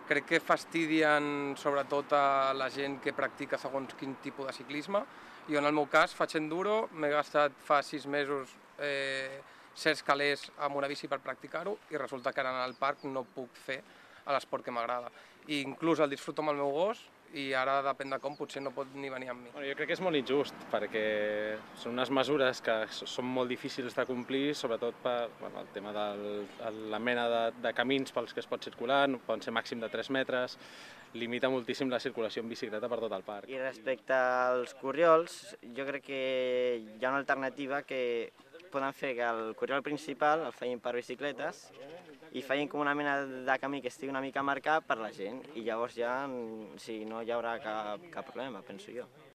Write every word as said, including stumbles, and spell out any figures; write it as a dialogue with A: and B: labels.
A: crec que fastidien sobretot a la gent que practica segons quin tipus de ciclisme. Jo en el meu cas faig enduro, m'he gastat fa sis mesos eh, certs calés amb una bici per practicar-ho i resulta que ara al parc no puc fer l'esport que m'agrada. I inclús el disfruto amb el meu gos i ara depèn de com potser no pot ni venir amb mi.
B: Bueno, jo crec que és molt injust perquè són unes mesures que són molt difícils de complir, sobretot per bueno, el tema de la mena de, de camins pels que es pot circular, poden ser màxim de tres metres, limita moltíssim la circulació en bicicleta per tot el parc.
C: I respecte als corriols, jo crec que hi ha una alternativa que poden fer que el corriol principal el facin per bicicletes i facin com una mena de camí que estigui una mica marcat per la gent i llavors ja o sigui, no hi haurà cap, cap problema, penso jo.